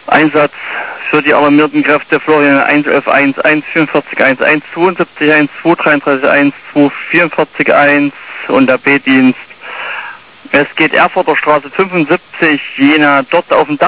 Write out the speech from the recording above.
Einsatz für die alarmierten Kräfte Florian 111 11 44 11 72 1 2 33 1 2 44 1 und der B-Dienst. Es geht Erfurter Straße 75, Jena, dort auf dem